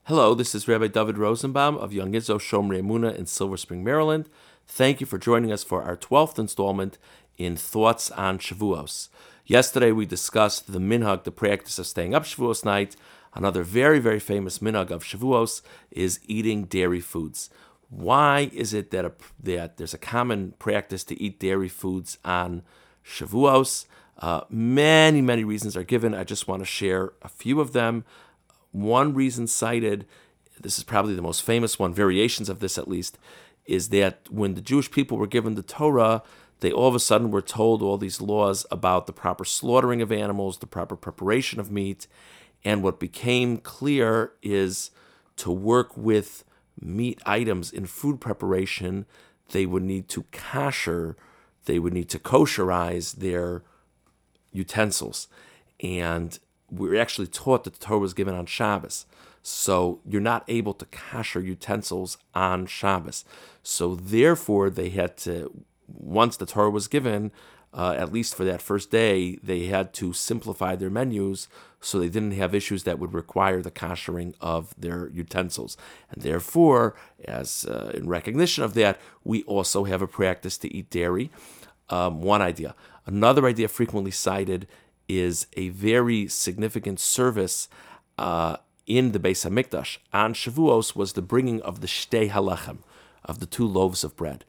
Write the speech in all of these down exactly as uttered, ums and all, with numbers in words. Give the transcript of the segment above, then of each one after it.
Hello, this is Rabbi David Rosenbaum of Young Izzo Shomrei Emunah in Silver Spring, Maryland. Thank you for joining us for our twelfth installment in Thoughts on Shavuos. Yesterday we discussed the minhag, the practice of staying up Shavuos night. Another very, very famous minhag of Shavuos is eating dairy foods. Why is it that, a, that there's a common practice to eat dairy foods on Shavuos? Uh, many, many reasons are given. I just want to share a few of them. One reason cited, this is probably the most famous one, variations of this at least, is that when the Jewish people were given the Torah, they all of a sudden were told all these laws about the proper slaughtering of animals, the proper preparation of meat, and what became clear is to work with meat items in food preparation, they would need to kasher, they would need to kosherize their utensils. And we were actually taught that the Torah was given on Shabbos. So you're not able to kasher utensils on Shabbos. So therefore, they had to, once the Torah was given, uh, at least for that first day, they had to simplify their menus so they didn't have issues that would require the kashering of their utensils. And therefore, as uh, in recognition of that, we also have a practice to eat dairy. Um, one idea. Another idea frequently cited is a very significant service uh, in the Beis HaMikdash on Shavuos was the bringing of the shtei halechem, of the two loaves of bread.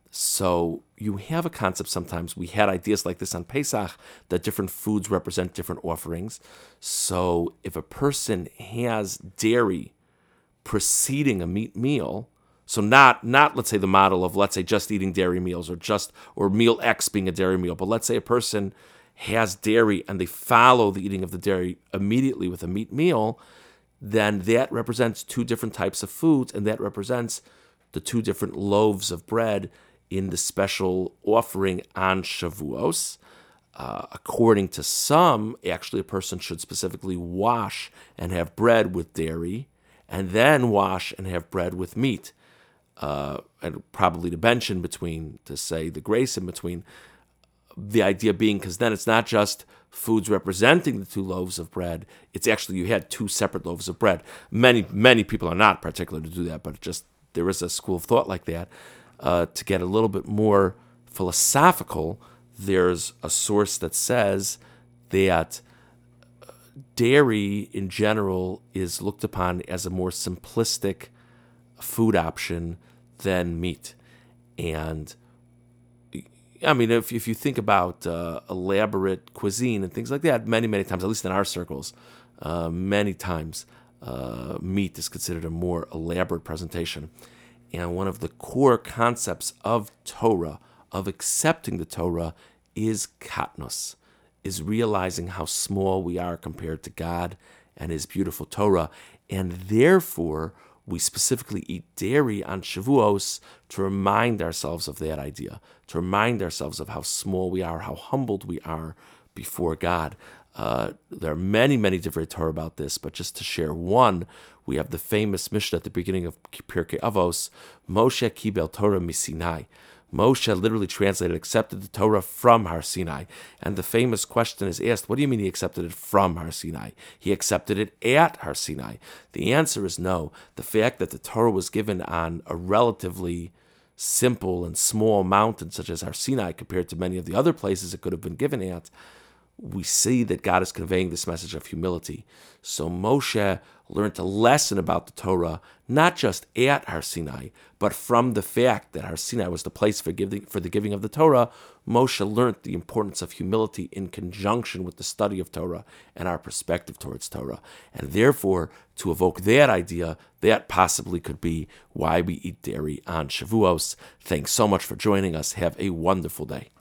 So you have a concept sometimes, we had ideas like this on Pesach, that different foods represent different offerings. So if a person has dairy preceding a meat meal, so not, not let's say the model of, let's say, just eating dairy meals or just, or meal X being a dairy meal, but let's say a person has dairy and they follow the eating of the dairy immediately with a meat meal, then that represents two different types of foods, and that represents the two different loaves of bread in the special offering on Shavuos. Uh, according to some, actually a person should specifically wash and have bread with dairy, and then wash and have bread with meat. Uh, and probably to mention between, to say the grace in between, the idea being, because then it's not just foods representing the two loaves of bread, it's actually you had two separate loaves of bread. Many, many people are not particular to do that, but it just there is a school of thought like that. Uh, to get a little bit more philosophical, there's a source that says that dairy in general is looked upon as a more simplistic food option than meat. And I mean, if if you think about uh, elaborate cuisine and things like that, many, many times, at least in our circles, uh, many times uh, meat is considered a more elaborate presentation. And one of the core concepts of Torah, of accepting the Torah, is katnos, is realizing how small we are compared to God and His beautiful Torah. And therefore, we specifically eat dairy on Shavuos to remind ourselves of that idea, to remind ourselves of how small we are, how humbled we are before God. Uh, there are many, many different Torah about this, but just to share one, we have the famous Mishnah at the beginning of Pirkei Avos, Moshe kibel Torah miSinai. Moshe literally translated, accepted the Torah from Har Sinai. And the famous question is asked, what do you mean he accepted it from Har Sinai? He accepted it at Har Sinai. The answer is no. The fact that the Torah was given on a relatively simple and small mountain such as Har Sinai compared to many of the other places it could have been given at, we see that God is conveying this message of humility. So Moshe learned a lesson about the Torah, not just at Har Sinai, but from the fact that Har Sinai was the place for giving for the giving of the Torah. Moshe learned the importance of humility in conjunction with the study of Torah and our perspective towards Torah. And therefore, to evoke that idea, that possibly could be why we eat dairy on Shavuos. Thanks so much for joining us. Have a wonderful day.